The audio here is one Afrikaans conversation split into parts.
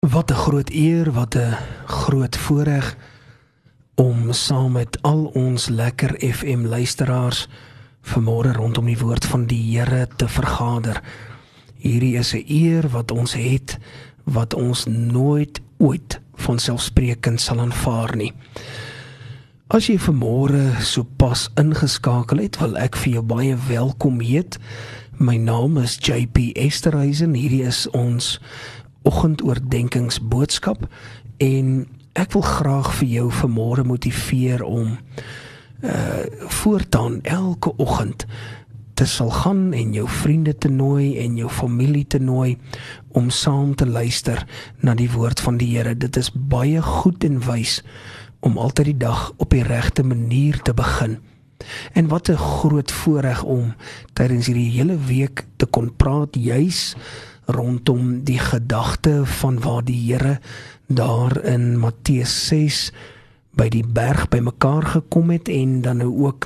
Wat 'n groot eer, wat 'n groot voorreg om saam met al ons lekker FM luisteraars vanmôre rondom die woord van die Here te vergader. Hierdie is 'n eer wat ons het, wat ons nooit ooit vanselfsprekend sal aanvaar nie. As jy vanmôre so pas ingeskakel het, wil ek vir jou baie welkom heet. My naam is JP Esterhuizen. Hierdie is ons oggendoordenkingsboodskap en ek wil graag vir jou vanmôre motiveer om voortaan elke oggend te sal gaan en jou vriende te nooi en jou familie te nooi om saam te luister na die woord van die Here. Dit is baie goed en wys om altyd die dag op die regte manier te begin. En wat 'n groot voorreg om tydens hierdie hele week te kon praat juis rondom die gedagte van waar die Here daar in Matteus 6 by die berg bymekaar gekom het en dan nou ook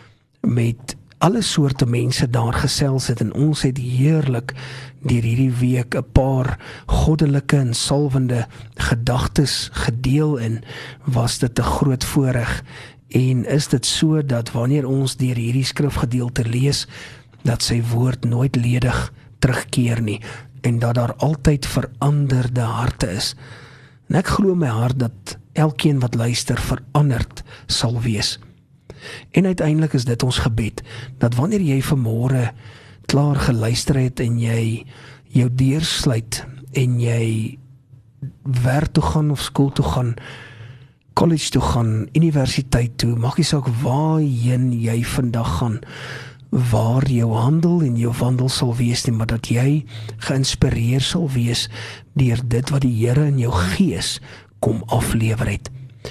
met alle soorte mense daar gesels het, en ons het heerlik deur hierdie week 'n paar goddelike en salwende gedagtes gedeel en was dit 'n groot voorreg. En is dit so dat wanneer ons deur hierdie skrifgedeelte lees, dat sy woord nooit ledig terugkeer nie en dat daar altyd veranderde harte is. En ek glo in my hart dat elkeen wat luister veranderd sal wees. En uiteindelik is dit ons gebed, dat wanneer jy vanmôre klaar geluister het en jy jou deur sluit en jy werk toe gaan of skool toe gaan, college toe gaan, universiteit toe, maak nie saak waarheen jy vandag gaan, waar jou handel en jou wandel sal wees nie, maar dat jy geïnspireer sal wees deur dit wat die Here in jou gees kom aflewer het.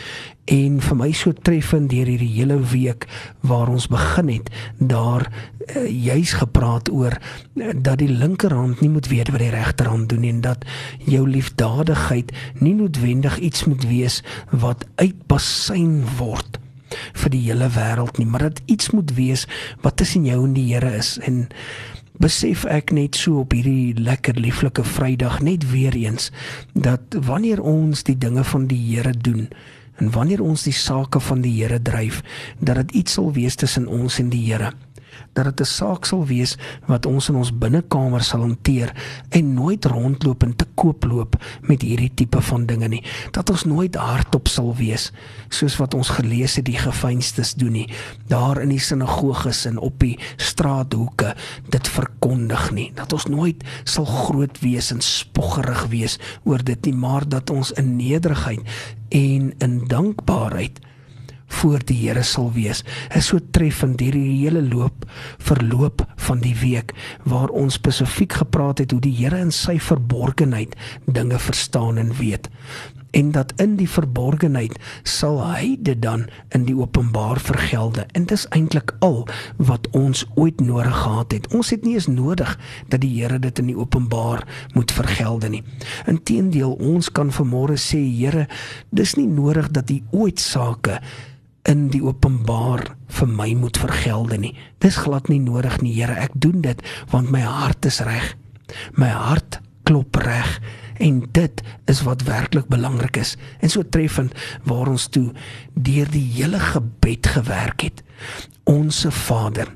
En vir my so treffend deur hierdie hele week waar ons begin het, daar juis gepraat oor dat die linkerhand nie moet weet wat die regterhand doen en dat jou liefdadigheid nie noodwendig iets moet wees wat uitbasyn word vir die hele wêreld nie, maar dat iets moet wees wat tussen jou en die Here is. En besef ek net so op hierdie lekker lieflike Vrydag net weer eens, dat wanneer ons die dinge van die Here doen, en wanneer ons die sake van die Here dryf, dat dit iets sal wees tussen ons en die Here. Dat dit 'n saak sal wees wat ons in ons binnekamer sal hanteer en nooit rondloop en te koop loop met hierdie tipe van dinge nie. Dat ons nooit hardop sal wees, soos wat ons gelees het die geveinstes doen nie. Daar in die sinagoges en op die straathoeke dit verkondig nie. Dat ons nooit sal groot wees en spoggerig wees oor dit nie, maar dat ons in nederigheid en in dankbaarheid voor die Here sal wees. Is so treffend hierdie hele verloop van die week, waar ons spesifiek gepraat het hoe die Here in sy verborgenheid dinge verstaan en weet. En dat in die verborgenheid sal hy dit dan in die openbaar vergelde. En dis eintlik al wat ons ooit nodig gehad het. Ons het nie eens nodig dat die Here dit in die openbaar moet vergelde nie. Inteendeel, ons kan vanmôre sê, Here, dis nie nodig dat U ooit sake in die openbaar vir my moet vergelde nie. Dis glad nie nodig nie, Here, ek doen dit, want my hart is reg. My hart klop reg, en dit is wat werklik belangrik is. En so treffend waar ons toe deur die hele gebed gewerk het. Onse Vader.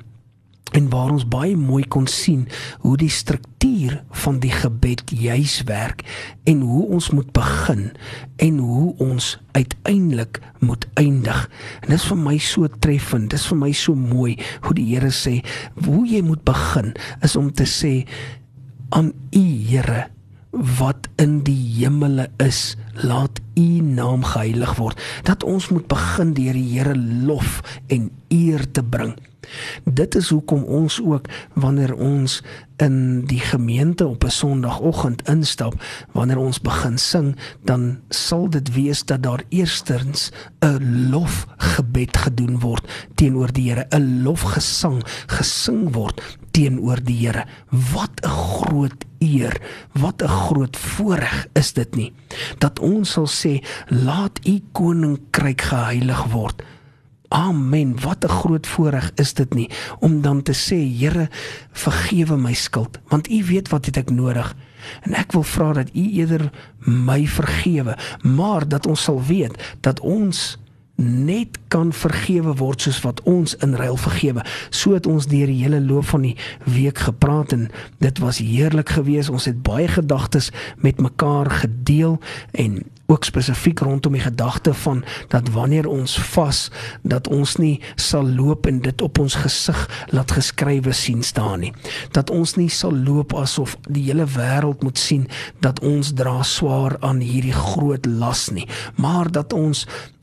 En waar ons baie mooi kon sien hoe die struktuur van die gebed juis werk en hoe ons moet begin en hoe ons uiteindelik moet eindig. En dis vir my so treffend, dis vir my so mooi hoe die Here sê, hoe jy moet begin is om te sê, aan U Here, wat in die hemele is, laat U naam geheilig word. Dat ons moet begin deur die Here lof en eer te bring. Dit is hoekom ons ook, wanneer ons in die gemeente op 'n Sondagoggend instap, wanneer ons begin sing, dan sal dit wees dat daar eerstens 'n lofgebed gedoen word teenoor die Here, 'n lofgesang gesing word teenoor die Here. Wat 'n groot eer, wat 'n groot voorreg is dit nie, dat ons sal sê, laat U koninkryk geheilig word. Amen, wat 'n groot voorreg is dit nie, om dan te sê, Here, vergewe my skuld, want U weet wat het ek nodig, en ek wil vra dat U eerder my vergewe, maar dat ons sal weet, dat ons net kan vergewe word soos wat ons in ruil vergewe. So het ons deur die hele loop van die week gepraat en dit was heerlik geweest. Ons het baie gedagtes met mekaar gedeel en ook spesifiek rondom die gedagte van dat wanneer ons vas, dat ons nie sal loop en dit op ons gesig laat geskrywe sien staan nie. Dat ons nie sal loop asof die hele wêreld moet sien dat ons dra swaar aan hierdie groot las nie, maar dat ons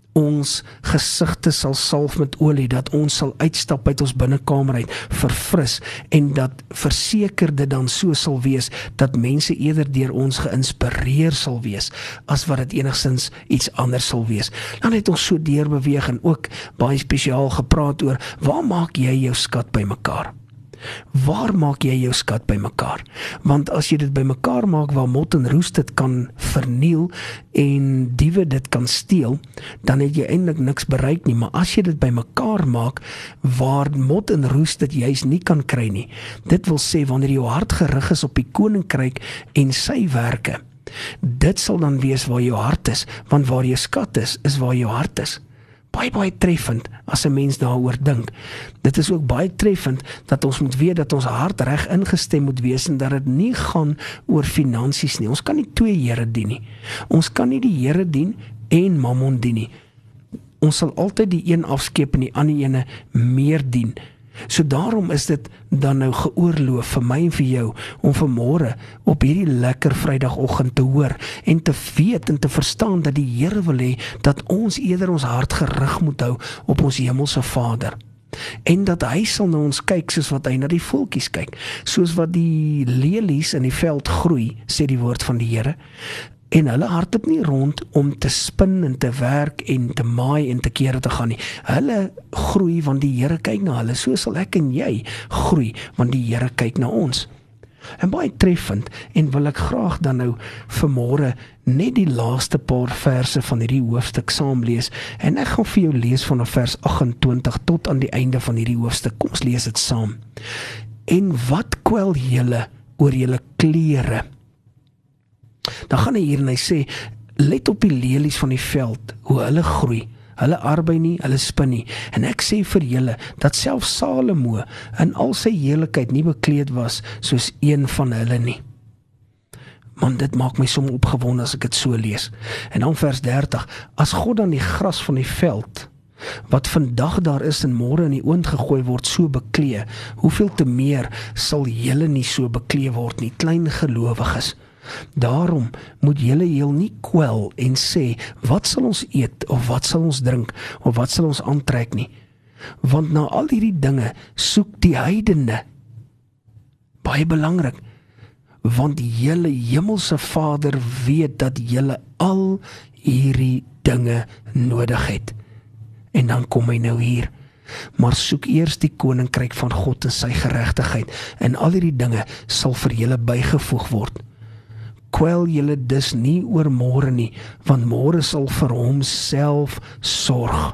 gesigte sal salf met olie, dat ons sal uitstap uit ons binnekamer uit, verfris, en dat verseker dit dan so sal wees, dat mense eerder deur ons geïnspireer sal wees, as wat dit enigstens iets anders sal wees. Dan het ons so deurbeweeg en ook baie spesiaal gepraat oor, waar maak jy jou skat bymekaar? Waar maak jy jou skat bymekaar? Want as jy dit bymekaar maak waar mot en roes dit kan verniel en diewe dit kan steel, dan het jy eintlik niks bereik nie. Maar as jy dit bymekaar maak waar mot en roes dit juis nie kan kry nie, dit wil sê wanneer jou hart gerig is op die koninkryk en sy werke, dit sal dan wees waar jou hart is, want waar jou skat is waar jou hart is. Baie treffend as 'n mens daaroor dink. Dit is ook baie treffend dat ons moet weet dat ons hart reg ingestem moet wees en dat dit nie gaan oor finansies nie. Ons kan nie twee Here dien nie. Ons kan nie die Here dien en Mammon dien nie. Ons sal altyd die een afskeep en die ander ene meer dien. So daarom is dit dan nou geoorloof vir my en vir jou om vanmôre op hierdie lekker Vrydagoggend te hoor en te weet en te verstaan dat die Here wil hê dat ons eerder ons hart gerig moet hou op ons hemelse Vader. En dat hy sal na ons kyk soos wat hy na die voeltjies kyk, soos wat die lelies in die veld groei, sê die woord van die Here. En hulle hardloop nie rond om te spin en te werk en te maai en te kere te gaan nie. Hulle groei want die Here kyk na hulle. So sal ek en jy groei want die Here kyk na ons. En baie treffend, en wil ek graag dan nou vanmôre net die laaste paar verse van hierdie hoofstuk saam lees. En ek gaan vir jou lees vanaf vers 28 tot aan die einde van hierdie hoofstuk. Kom ons lees dit saam. En wat kwel julle oor julle klere? Dan gaan hy hier en hy sê, let op die lelies van die veld, hoe hulle groei, hulle arbei nie, hulle spin nie, en ek sê vir julle, dat selfs Salomo in al sy heerlikheid nie bekleed was, soos een van hulle nie. Man, dit maak my som opgewonde as ek dit so lees. En dan vers 30, as God dan die gras van die veld, wat vandag daar is en môre in die oond gegooi word, so beklee, hoeveel te meer sal julle nie so beklee word nie, klein gelowiges. Daarom moet julle heel nie kwel en sê, wat sal ons eet, of wat sal ons drink, of wat sal ons aantrek nie. Want na al hierdie dinge soek die heidene. Baie belangrik, want julle hemelse Vader weet dat julle al hierdie dinge nodig het. En dan kom hy nou hier, maar soek eers die koninkryk van God en sy geregtigheid, en al hierdie dinge sal vir julle bygevoeg word. Kwel julle dus nie oor môre nie, want môre sal vir homself sorg.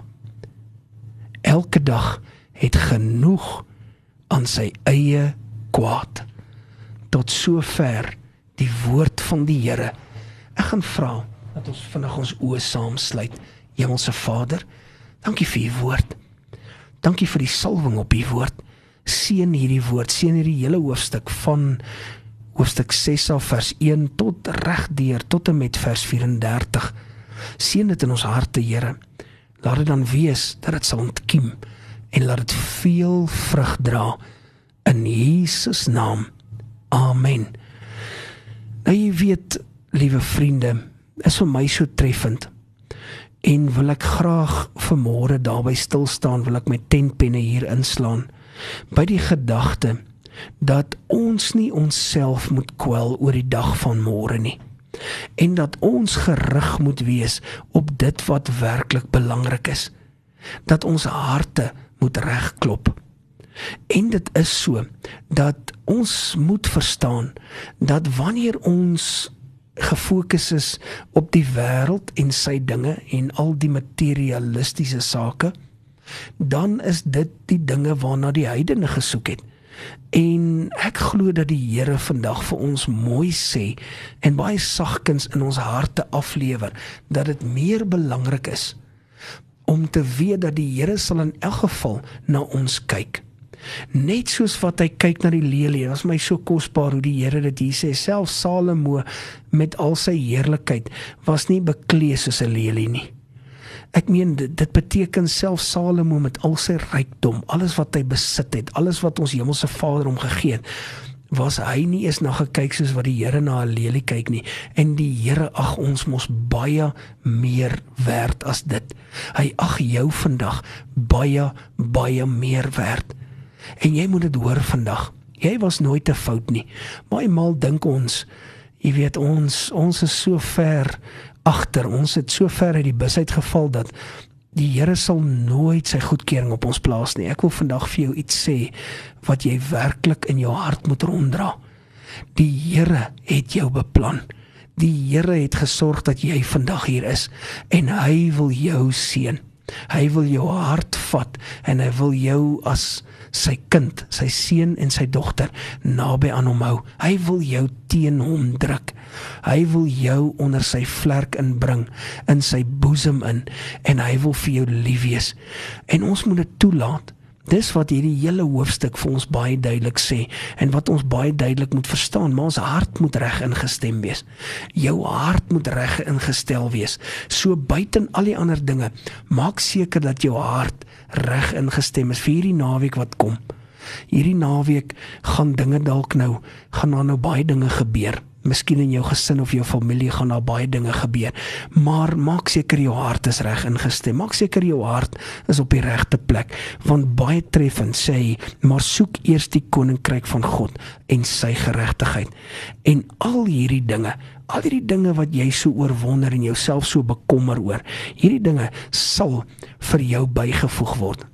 Elke dag het genoeg aan sy eie kwaad. Tot sover die woord van die Here. Ek gaan vra dat ons vinnig ons oë saamsluit. Hemelse Vader, dankie vir u woord. Dankie vir die salwing op u woord. Seën hierdie woord, seën hierdie hele hoofstuk van hoofstuk 6 af vers 1 tot regdeur tot en met vers 34. Seën dit in ons harte, Here. Laat dit dan wees dat dit sal ontkiem en laat dit veel vrug dra in Jesus naam. Amen. Nou jy weet, liewe vriende, is vir my so treffend. En wil ek graag vanmôre daarby stil staan, wil ek my tentpenne hier inslaan by die gedagte dat ons nie onsself moet kwel oor die dag van môre nie. En dat ons gerig moet wees op dit wat werklik belangrik is. Dat ons harte moet regklop. En dit is so, dat ons moet verstaan, dat wanneer ons gefokus is op die wêreld en sy dinge en al die materialistiese sake, dan is dit die dinge waarna die heidene gesoek het. En ek glo dat die Here vandag vir ons mooi sê en baie sagkens in ons harte aflewer, dat dit meer belangrik is om te weet dat die Here sal in elk geval na ons kyk. Net soos wat hy kyk na die lelie, was my so kosbaar hoe die Here dit hier sê, self Salomo met al sy heerlikheid was nie bekleed soos 'n lelie nie. Ek meen, dit beteken self Salomo met al sy rykdom, alles wat hy besit het, alles wat ons hemelse Vader hom gegee het, was hy nie eens na gekyk soos wat die Here na 'n lelie kyk nie. En die Here ag ons mos baie meer werd as dit. Hy ag jou vandag baie, baie meer werd. En jy moet dit hoor vandag. Jy was nooit te fout nie. Baie maal dink ons, jy weet, ons is so ver agter, ons het so ver uit die bus uitgeval dat die Here sal nooit sy goedkeuring op ons plaas nie. Ek wil vandag vir jou iets sê wat jy werklik in jou hart moet ronddra. Die Here het jou beplan. Die Here het gesorg dat jy vandag hier is en hy wil jou seën. Hy wil jou hart vat en hy wil jou as sy kind, sy seun en sy dogter naby aan hom hou. Hy wil jou teen hom druk. Hy wil jou onder sy vlerk inbring, in sy boesem in, en hy wil vir jou lief wees. En ons moet dit toelaat. Dis wat hierdie hele hoofstuk vir ons baie duidelik sê, en wat ons baie duidelik moet verstaan, maar ons hart moet reg ingestem wees. Jou hart moet reg ingestel wees. So buiten al die ander dinge, maak seker dat jou hart reg ingestem is vir hierdie naweek wat kom. Hierdie naweek gaan daar nou baie dinge gebeur. Miskien in jou gesin of jou familie gaan daar baie dinge gebeur. Maar maak seker jou hart is reg ingestem. Maak seker jou hart is op die regte plek. Want baie treffend sê hy, maar soek eers die koninkryk van God en sy geregtigheid. En al hierdie dinge wat jy so oorwonder en jouself so bekommer oor, hierdie dinge sal vir jou bygevoeg word.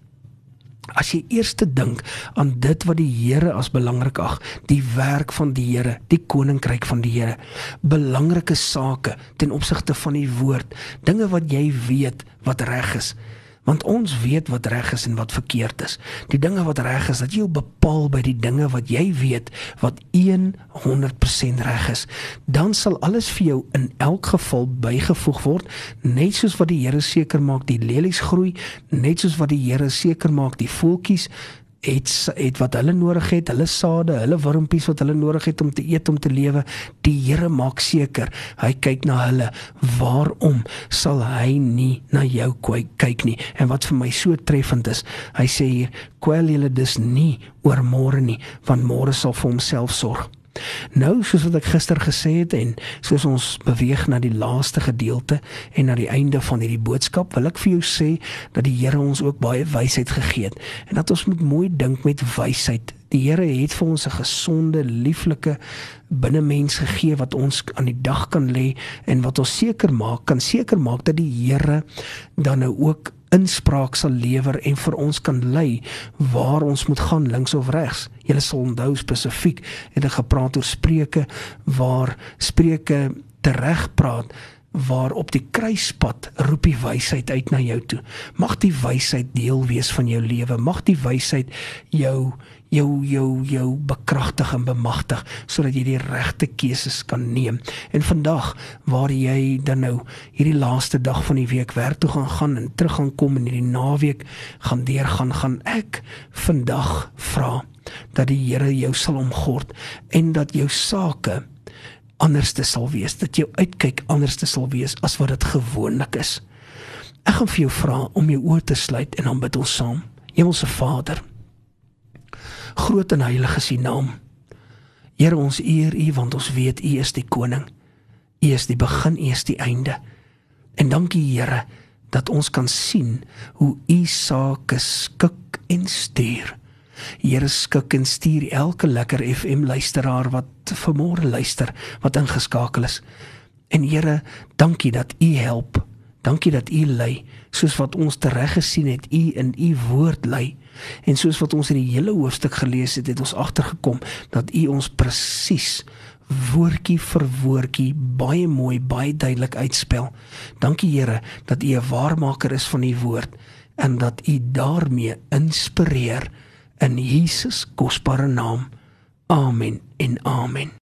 As jy eers te dink aan dit wat die Here as belangrik ag, die werk van die Here, die koninkryk van die Here, belangrike sake ten opsigte van die woord, dinge wat jy weet wat reg is, want ons weet wat reg is en wat verkeerd is. Die dinge wat reg is, dat jy jou bepaal by die dinge wat jy weet wat 100% reg is, dan sal alles vir jou in elk geval bygevoeg word, net soos wat die Here seker maak die lelies groei, net soos wat die Here seker maak die voeltjies het wat hulle nodig het, hulle sade, hulle wurmpies wat hulle nodig het om te eet, om te lewe. Die Here maak seker, hy kyk na hulle. Waarom sal hy nie na jou kyk nie? En wat vir my so treffend is, hy sê hier, kwel julle dus nie oor môre nie, want môre sal vir homself sorg. Nou, soos wat ek gister gesê het en soos ons beweeg na die laaste gedeelte en na die einde van hierdie boodskap, wil ek vir jou sê dat die Here ons ook baie wysheid gegee het en dat ons moet mooi dink met wysheid. Die Here het vir ons 'n gesonde, lieflike binnemens gegee wat ons aan die dag kan lê en wat ons kan seker maak dat die Here dan nou ook inspraak sal lewer en vir ons kan lei waar ons moet gaan, links of regs. Julle sal onthou spesifiek het ek gepraat oor Spreuke, waar Spreuke tereg praat, waar op die kruispad roep die wysheid uit na jou toe. Mag die wysheid deel wees van jou lewe, mag die wysheid jou bekragtig en bemagtig, sodat jy die regte keuses kan neem. En vandag, waar jy dan nou hierdie laaste dag van die week werk toe gaan en terug gaan kom en hierdie naweek gaan deurgaan, gaan ek vandag vra dat die Here jou sal omgord en dat jou sake anderste sal wees, dat jou uitkyk anderste sal wees as wat dit gewoonlik is. Ek gaan vir jou vra om jou oë te sluit en dan bid ons saam. Hemelse Vader, groot en heilig is U naam. Here, ons eer U, want ons weet U is die koning. U is die begin, U is die einde. En dankie Here, dat ons kan sien hoe U sake skik en stuur. Here, skik en stuur elke lekker FM luisteraar wat vanmôre luister, wat ingeskakel is. En Here, dankie dat U help. Dankie dat U lei, soos wat ons tereg gesien het, U in U woord lei. En soos wat ons in die hele hoofstuk gelees het, het ons agtergekom dat U ons presies woordjie vir woordjie baie mooi, baie duidelik uitspel. Dankie Here dat U 'n waarmaker is van U woord en dat U daarmee inspireer in Jesus kosbare naam. Amen en amen.